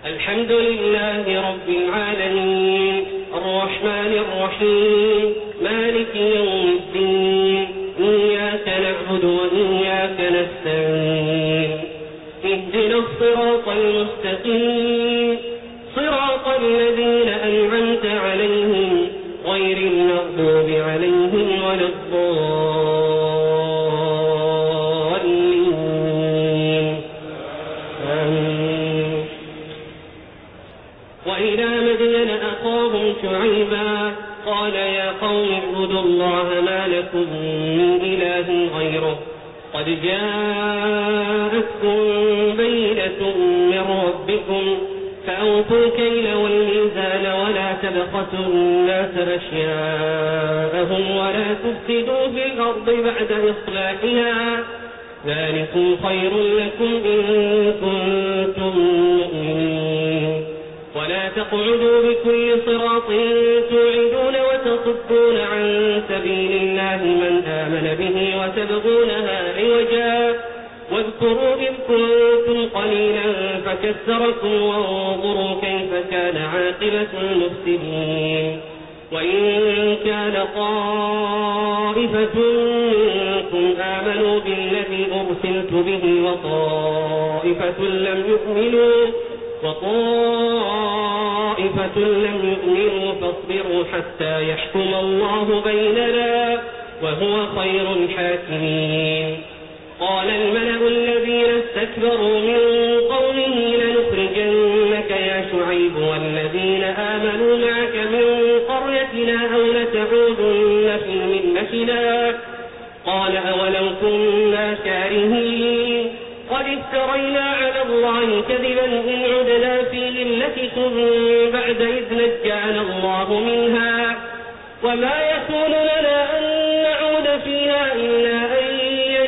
الحمد لله رب العالمين الرحمن الرحيم مالك يوم الدين إياك نعبد وإياك نستعين اهدنا الصراط المستقيم صراط الذين أنعمت عليهم غير المغضوب عليهم ولا الضالين آمين. وإلى مدين أخاهم شعيبا قال يا قوم اعبدوا الله ما لكم من إله غيره قد جاءتكم بينة من ربكم فأوفوا الكيل والميزان ولا تبخسوا الناس أشياءهم ولا تفسدوا في الأرض بعد إصلاحها ذلكم خير لكم إن كنتم مؤمنين ولا تقعدوا بكل صراط توعدون وتصدون عن سبيل الله من آمن به وتبغونها عوجا واذكروا إذ كنتم قليلا فكثركم وانظروا كيف كان عاقبة المفسدين وإن كان طائفة منكم آمنوا بالذي أرسلت به وطائفة لم يؤمنوا فاصبروا حتى يحكم الله بيننا وهو خير الحاكمين قال الملأ الذين استكبروا من قومه لنخرجنك يا شعيب والذين آمنوا معك من قريتنا أو لتعودن في ملتنا قال أولو كنا كارهين قد افترينا على الله كذبا إن عدنا في ملتكم بعد إذ نجانا الله منها وما يكون لنا أن نعود فيها إلا أن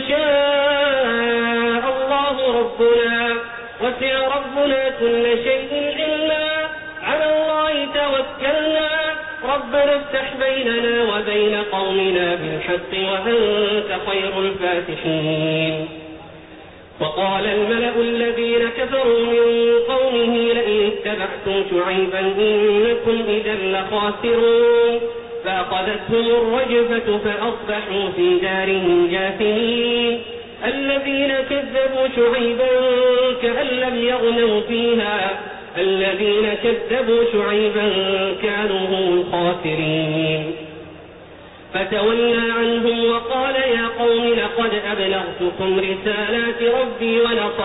يشاء الله ربنا وسع ربنا كل شيء علما على الله توكلنا ربنا افتح بيننا وبين قومنا بالحق وأنت خير الفاتحين وقال الملأ الذين كفروا من قومه لئن اتبعتم شعيبا إنكم إذا لخاسرون فأخذتهم الرجفة فأصبحوا في دارهم جاثمين الذين كذبوا شعيبا كأن لم يغنوا فيها الذين كذبوا شعيبا كانوا هم الخاسرين فتولى عنهم وقال يا قوم لقد أبلغتكم رسالات ربي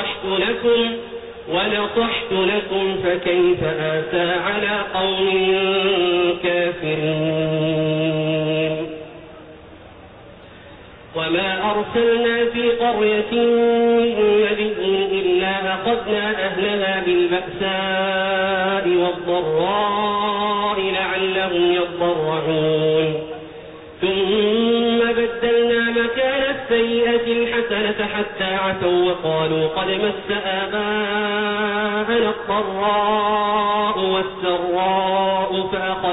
ونصحت لكم فكيف آسى على قوم كافرين وما أرسلنا في قرية من نبي إلا أخذنا أهلها بالبأساء والضراء لعلهم يضرعون ثم بدلنا مكان السيئة الحسنة حتى عفوا وقالوا قد مس آباءنا الضراء والسراء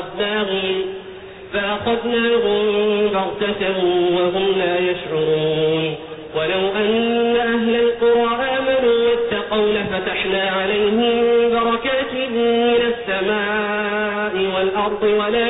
فأخذناهم بغتة وهم لا يشعرون ولو أن أهل القرى آمنوا واتقوا لفتحنا عليهم بركات من السماء والأرض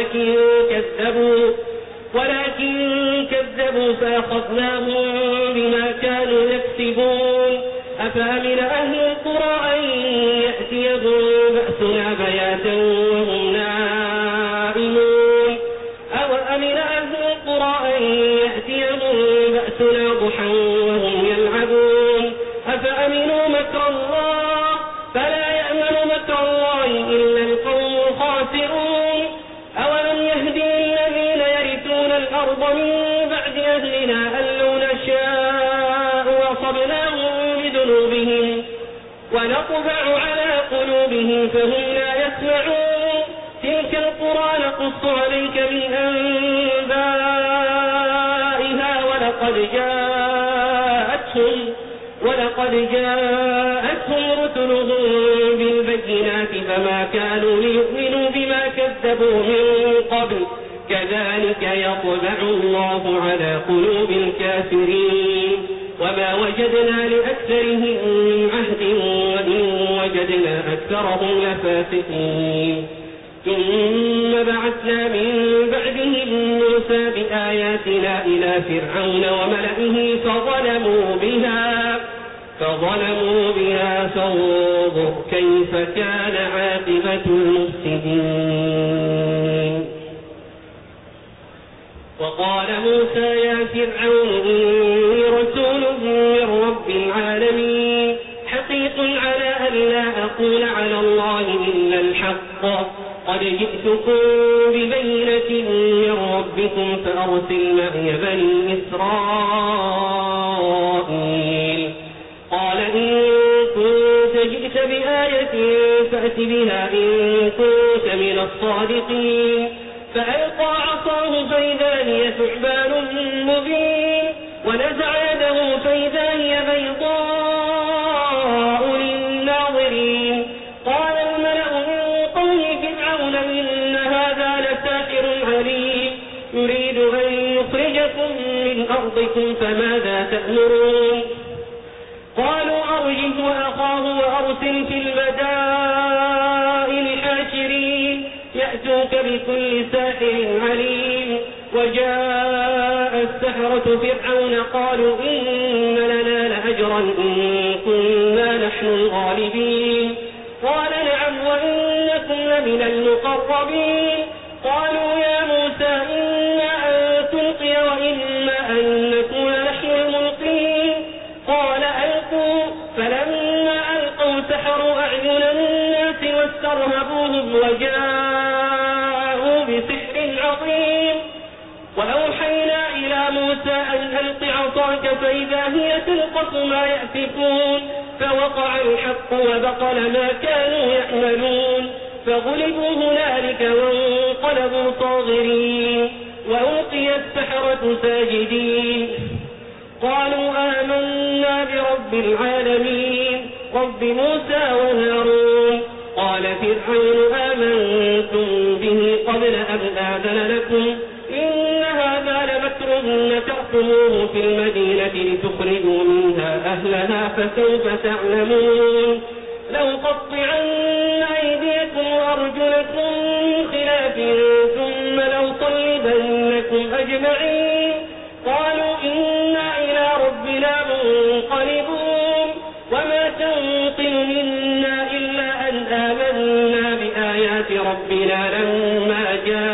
ولكن كذبوا فأخذناهم بما كانوا يكسبون أفأمن أهل القرى أن يأتيهم بأسنا بياتا وهم نائمون أوأمن أهل القرى أن يأتيهم بأسنا ضحى وهم يلعبون أفأمنوا مكر الله فلا يأمن مكر الله إلا القوم الخاسرون أولم يهدي الذين يرثون الأرض من بعد أهلنا أن لو نشاء أصبناهم بذنوبهم ونطبع على قلوبهم فهم لا يسمعون تلك القرى نقص عليك من أنبائها ولقد جاءتهم رسلهم بالبينات فما كانوا ليؤمنوا بما كذبوا من قبل كذلك يطبع الله على قلوب الكافرين وما وما وجدنا لأكثرهم من عهد وإن وجدنا أكثرهم لفاسقين ثم بعثنا من بعدهم موسى بآياتنا إلى فرعون وملئه فظلموا بها فانظر كيف كان عاقبة المفسدين. وقال موسى يا فرعون إني رسول من رب العالمين حقيق على أن لا أقول على الله إلا الحق قد جئتكم ببينة من ربكم فأرسل معي بني إسرائيل. قال إن كنت جئت بآية فأت بها إن كنت من الصادقين. فألقى عصاه فإذا هي ثعبان مبين ونزع يده فإذا هي بيضاء للناظرين. قال الملأ من قوم فرعون إن هذا لساحر عليم يريد أن يخرجكم من أرضكم فماذا تأمرون. قالوا أرجه وأخاه وأرسل في المدائن حاشرين يأتوك بكل ساحر عليم. وجاء السحرة فرعون قالوا إن لنا لأجرا إن كنا نحن الغالبين. قال نعم وإنكم لمن المقربين. قالوا يا موسى إما أن تلقي وإما أن نكون نحن الملقين. قال ألقوا فلما ألقوا سحروا أعين الناس واسترهبوهم وجاءوا بسحر عظيم. وأوحينا إلى موسى أن ألق عصاك فإذا هي تلقف ما يأفكون. فوقع الحق وبطل ما كانوا يعملون فغلبوا هنالك وانقلبوا صاغرين وألقي السحرة ساجدين. قالوا آمنا برب العالمين رب موسى وهارون. قال فرعون آمنتم به قبل أن آذن لكم إن هذا لمكر مكرتموه في المدينة لتخرجوا منها أهلها فسوف تعلمون. لأقطعن أيديكم وأرجلكم من خلاف ثم لأصلبنكم أجمعين. قالوا إنا إلى ربنا منقلبون. وما تنقم منا إلا أن آمنا بآيات ربنا لما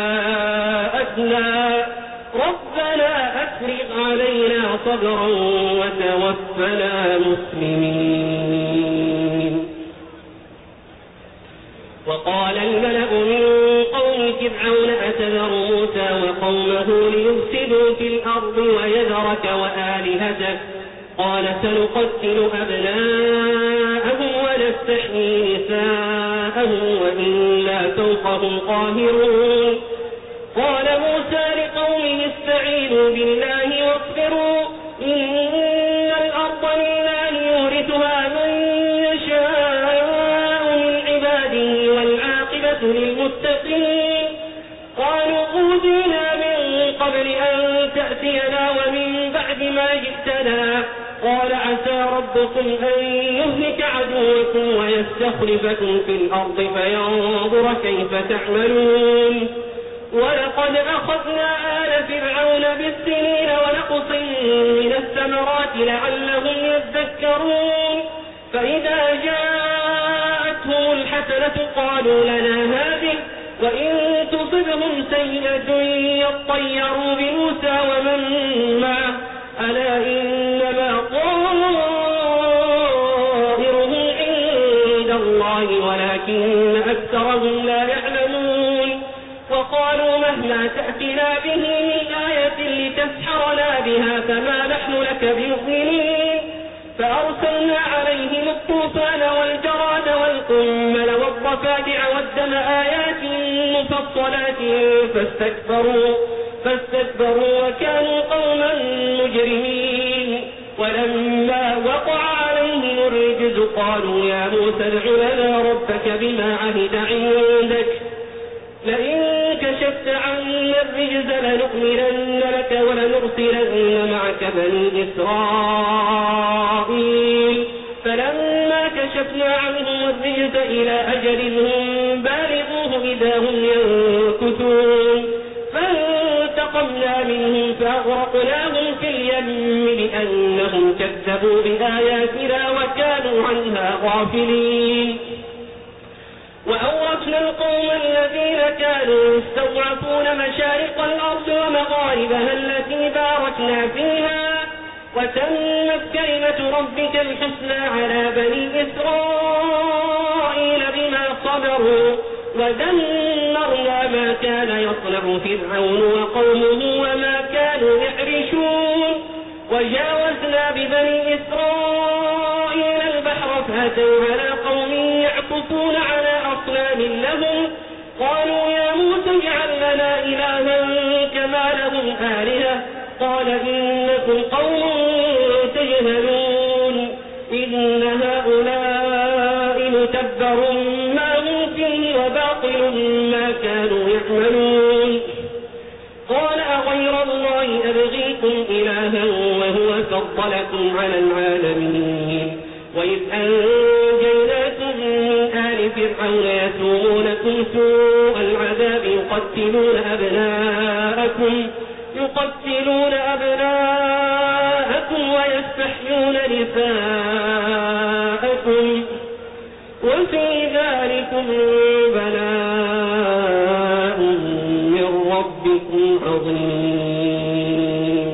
جاءتنا ربنا أفرغ علينا صبرا وتوفنا مسلمين. وقال الملأ من قوم فرعون أتذر موسى وقومه ليفسدوا في الأرض ويذرك وآلهتك قال سنقتل أبناءهم ونستحيي نساءهم وإنا فوقهم قاهرون. قال موسى لقومه استعينوا بالله واصبروا إن الأرض لله يورثها من يشاء من عباده والعاقبة للمتقين. قالوا أوذينا من قبل أن تأتينا ومن بعد ما جئتنا. قال عسى ربكم أن يهلك عدوكم ويستخلفكم في الأرض فينظر كيف تعملون. ولقد أخذنا آل فرعون بالسنين ونقص من الثمرات لعلهم يذكرون. فإذا جاءتهم الحسنة قالوا لنا هذه وإن تصبهم سيئة يطيروا بموسى ومن معه ألا إنما طائرهم عند الله ولكن أكثرهم لا يعلمون. وقالوا مهما تأتنا به من آية لتسحرنا بها فما نحن لك بمؤمنين. فأرسلنا عليهم الطوفان والجراد والقمل والضفادع والدم آيات مفصلات فاستكبروا وكانوا قوما مجرمين. ولما وقع عليهم الرجز قالوا يا موسى ادع لنا ربك بما عهد عندك لئن كشفت كشفت عنا الرجز لنؤمنن لك ولنرسلن معك بني إسرائيل فلما كشفنا عنهم الرجز إلى أجل هم بالغوه إذا هم ينكثون فانتقمنا منهم فأغرقناهم في اليم لأنهم كذبوا بآياتنا وكانوا عنها غافلين وأورثنا القوم الذين كانوا يستضعفون مشارق الأرض ومغاربها التي باركنا فيها وتمت كلمة ربك الحسنى على بني إسرائيل بما صبروا ودمرنا ما كان يصنع فرعون وقومه وما كانوا يعرشون وجاوزنا ببني إسرائيل البحر فأتوا على قوم يعكفون على أصنام لهم قالوا يا موسى اجعل لنا إلها كما لهم آلهة قال إنكم قوم تجهلون إن هؤلاء متبر ما هم فيه وباطل ما كانوا يعملون قال أغير الله أبغيكم إلها وهو فضلكم على العالمين وإذ أنجيناكم من آل فرعون يسومونكم سوء العذاب يقتلون أبناءكم ويستحيون نساءكم وفي ذلكم بلاء من ربكم عظيم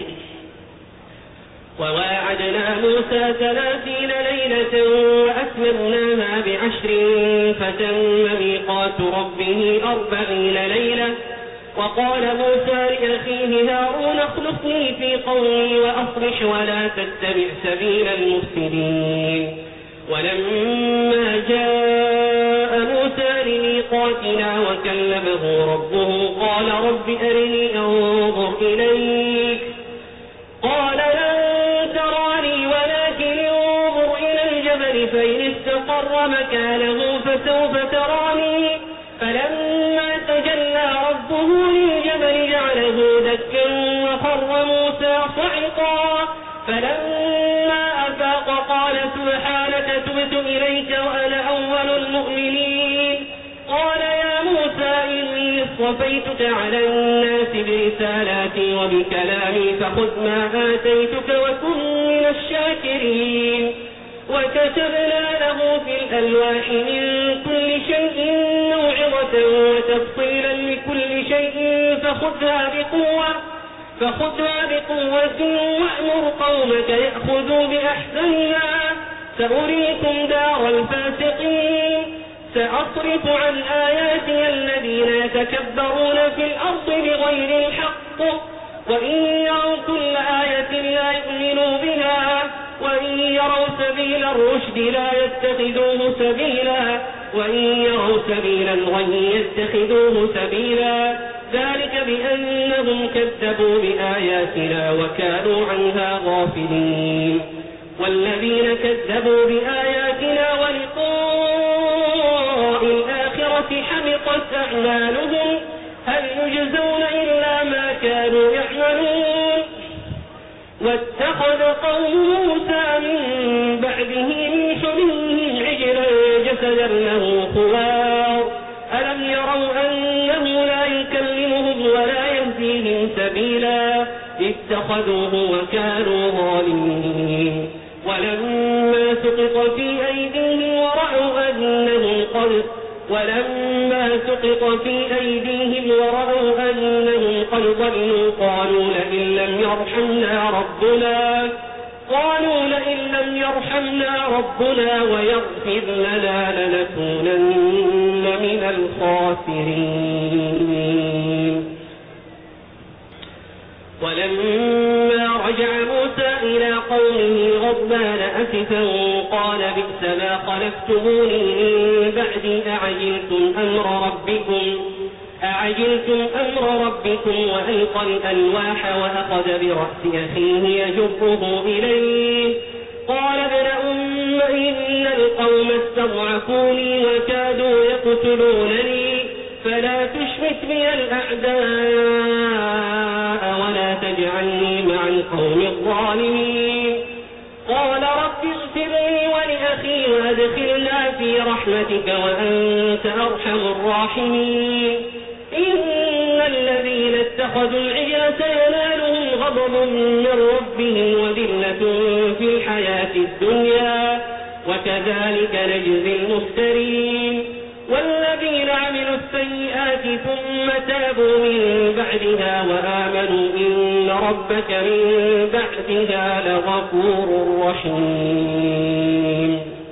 وواعدنا موسى 30 ليلة وأتممناها ب10 فتم ميقات ربه 40 ليلة وقال موسى لأخيه هارون اخلفني في قومي وأصلح ولا تتبع سبيل المفسدين ولما جاء موسى لميقاتنا وكلمه ربه قال رب أرني أنظر إليك قال لن تراني ولكن انظر إلى الجبل فإن استقر مكانه فسوف تراني فلما تجلى ربه للجبل جعله دكا وخر موسى صعقا فلما أفاق قال سبحانك تبت إليك وأنا أول المؤمنين قال يا موسى إني اصطفيتك على الناس برسالاتي وبكلامي فخذ ما آتيتك وكن من الشاكرين وكتبنا له في الألواح من كل شيء موعظة وتفصيلا لكل شيء فخذها بقوة وأمر قومك يأخذوا بأحسنها سأريكم دار الفاسقين سأصرف عن آياتي الذين يتكبرون في الأرض بغير الحق وإن يروا كل آية لا يؤمنوا بها وإن يروا سبيل الرشد لا يتخذوه سبيلا وإن يروا سبيل الغي يتخذوه سبيلا ذلك بأنهم كذبوا بآياتنا وكانوا عنها غافلين والذين كذبوا بآياتنا ولقاء الآخرة حبطت أعمالهم هل يجزون إلا ما كانوا يعملون واتخذ قوم موسى من بعده من حليهم عجلا جسدا له خوار ألم يروا أنه لا يكلمهم ولا يهديهم سبيلا اتخذوه وكانوا ظالمين ولما سقط في أيديهم ورأوا أنهم قد ضلوا قالوا لئن لم يرحمنا ربنا ويغفر لنا لنكونن من الخاسرين ولما رجع موسى إلى قومه غضبان أسفا قال بئس ما خلفتموني من بعدي أعجلتم أمر ربكم وألقى الألواح وأخذ برأس أخيه يجره إليه قال ابن أم إن القوم استضعفوني وكادوا يقتلونني فلا تشمت بي الأعداء ولا تجعلني مع القوم الظالمين. قال رب اغفر لي ولأخي وأدخلنا في رحمتك وأنت أرحم الراحمين. إن الذين اتخذوا العجل سينالهم غضب من ربهم وذلة في الحياة الدنيا وكذلك نجزي المفترين. والذين عملوا السيئات ثم تابوا من بعدها وآمنوا إن ربك من بعدها لغفور رحيم.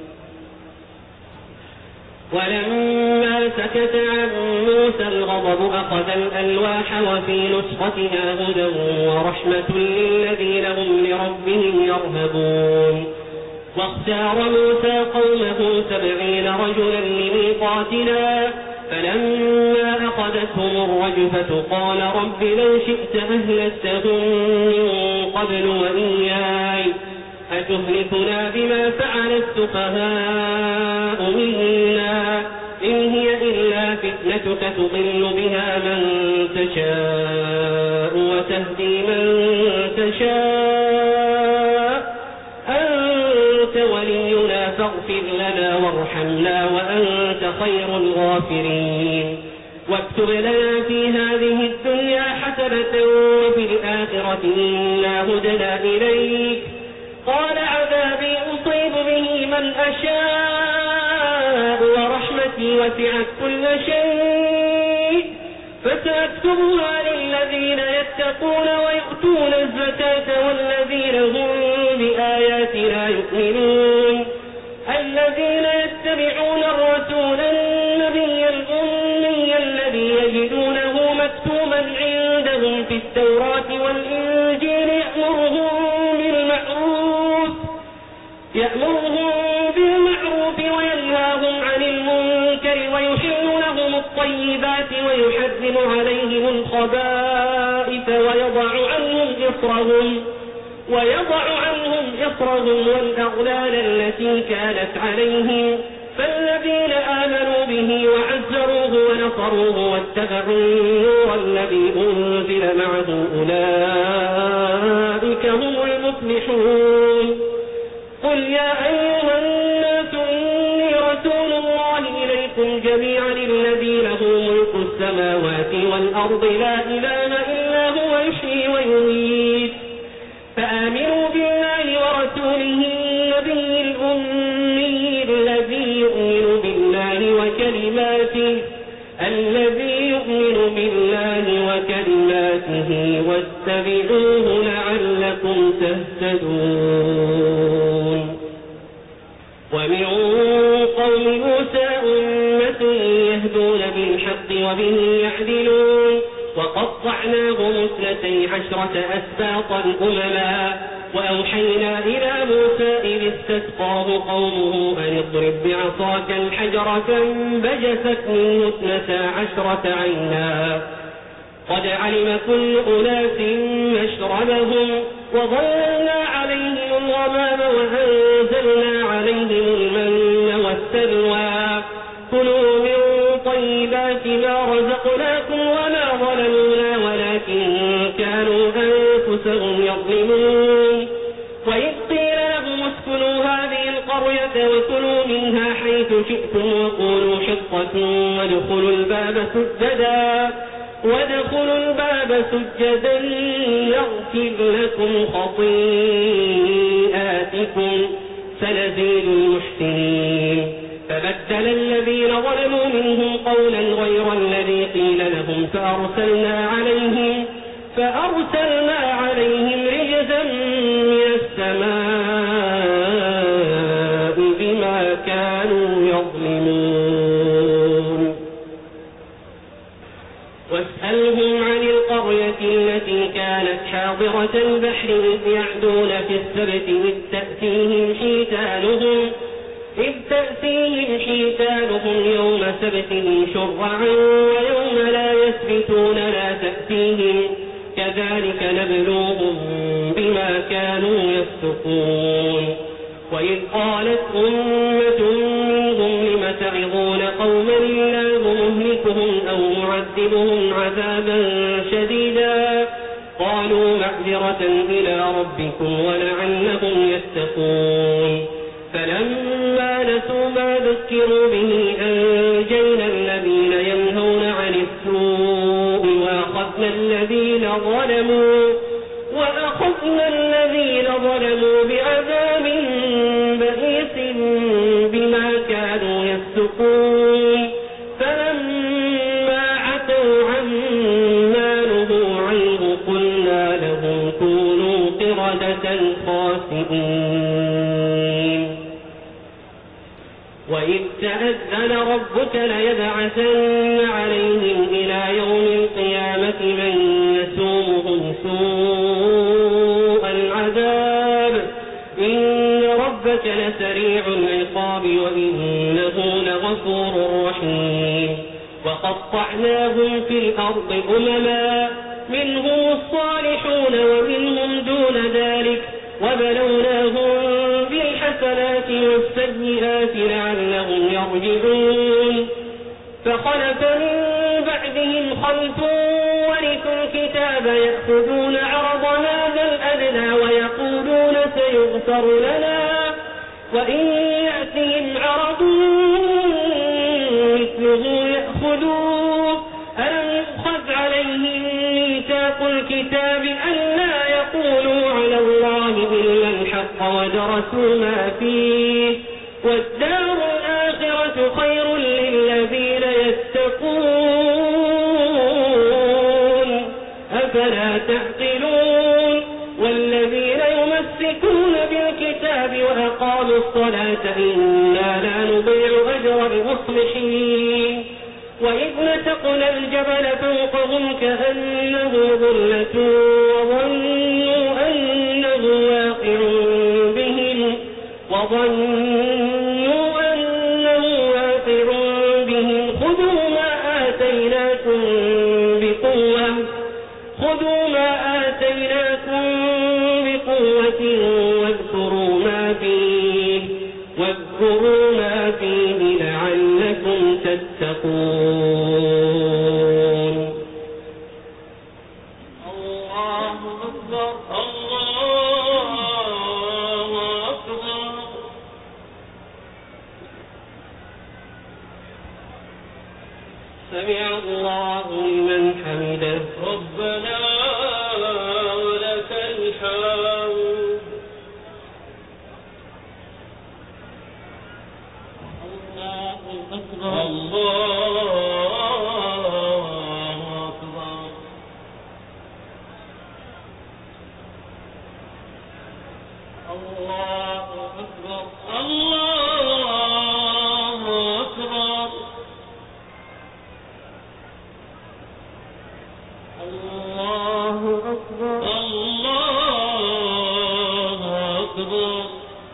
ولما سكت عن موسى الغضب أخذ الألواح وفي نسختها هدى ورحمة للذين هم لربهم يرهبون. واختار موسى قومه 70 رجلا لميقاتنا فلما أخذتهم الرجفة قال رب لو شئت أهلكتهم من قبل وإياي أتهلكنا بما فعل السفهاء منا إن هي إلا فتنتك تضل بها من تشاء وتهدي من تشاء أنت ولينا فاغفر لنا وارحمنا وأنت خير الغافرين. واكتب لنا في هذه الدنيا حسنة وفي الآخرة إنا هدنا إليك. قال عذابي أصيب به من أشاء ورحمتي وسعت كل شيء فسأكتبها للذين يتقون ويؤتون الزكاة والذين هم بآياتنا يؤمنون الذين يتبعون الرسول النبي الأمي الذي يجدونه مكتوبا عندهم في التوراة والإنجيل يأمرهم بالمعروف وينهاهم عن المنكر ويحل لهم الطيبات ويحرم عليهم الخبائث ويضع عنهم إصرهم والأغلال التي كانت عليهم. فالذين آمنوا به وعزروه ونصروه واتبعوا النور الذي أنزل معه أولئك هم المفلحون. قل يا أيها الناس إني رسول الله إليكم جميعا الذي له ملك السماوات والأرض لا إله إلا هو يحيي ويميت فآمنوا بالله ورسوله النبي الأمي الذي يؤمن بالله وكلماته واتبعوه لعلكم تهتدون. ومن قوم موسى أمة يهدون بالحق وبه يعدلون وقطعناهم 12 أسباطا أمما وأوحينا إلى موسى إذ استسقاه قومه أن اضرب بعصاك الحجر فانبجست منه 12 عينا قد علم كل أناس مشربهم وظللنا عليهم الغمام وأنزلنا عليهم المن والسلوى كلوا من طيبات ما رزقناكم وما ظلمونا ولكن كانوا أنفسهم يظلمون. وإذ قيل لهم اسكنوا هذه القرية وكلوا منها حيث شئتم وقولوا حطة وادخلوا الباب سجدا يغفر لكم خطيئاتكم سنزيد المحسنين. فبدل الذين ظلموا منهم قولا غير الذي قيل لهم فأرسلنا عليهم رجزا من السماء بما كانوا يظلمون. واسألهم عن القرية التي كانت حاضرة البحر إذ يعدون في السبت إذ تأتيهم حيتانهم يوم سبتهم شرعا ويوم لا يسبتون لا تأتيهم كذلك نبلوهم بما كانوا يفسقون. وإذ قالت أمة منهم لم تعظون قوما الله مهلكهم أو معذبهم عذابا شديدا قالوا معذرة إلى ربكم ولعلهم يتقون فلما نسوا ما ذكروا به أنجينا الذين ينهون عن السوء وأخذنا الذين ظلموا بعذاب بئيس بما كانوا يفسقون فلما عتوا عما نهوا عنه قلنا لهم كونوا قردة خاسئين وإذ تأذن ربك ليبعثن عليهم إلى يوم القيامة من يسومهم سوء العذاب إن ربك لسريع العقاب وإنه لغفور رحيم وقطعناهم في الأرض أمما منهم الصالحون ومنهم دون ذلك وبلوناهم بالحسنات والسيئات لعلهم يرجعون فخلف من بعدهم خلف ورثوا الكتاب يأخذون عرض هذا الأدنى ويقولون سيغفر لنا وإن يأتهم عرض مثله يأخذوه ألم يؤخذ عليهم ميثاق الكتاب ألا يقولوا على الله إلا الحق ودرسوا ما فيه والدار الآخرة خير للذين يتقون أفلا تعقلون والذين يمسكون بالكتاب وأقاموا الصلاة إنا لا نضيع أجر المصلحين وإذ نتقنا الجبل فوقهم كأنه ظلة وظنوا أنه واقع بهم خذوا ما آتيناكم بقوة واذكروا ما فيه لعلكم تتقون الله أكبر الله أكبر سمع الله لمن حمده ربنا ولك الحمد الله أكبر الله أكبر الله أكبر الله أكبر الله أكبر الله أكبر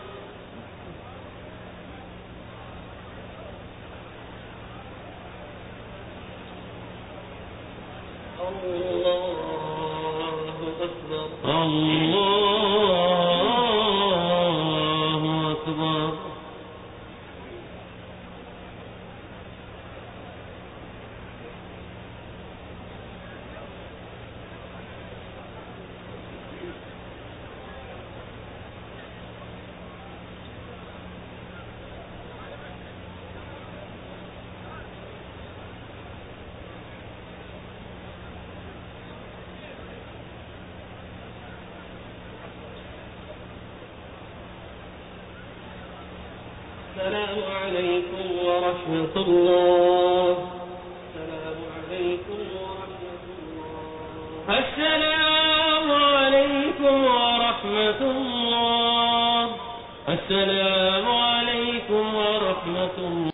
السلام عليكم ورحمة الله. السلام عليكم ورحمة الله. السلام عليكم ورحمة الله. السلام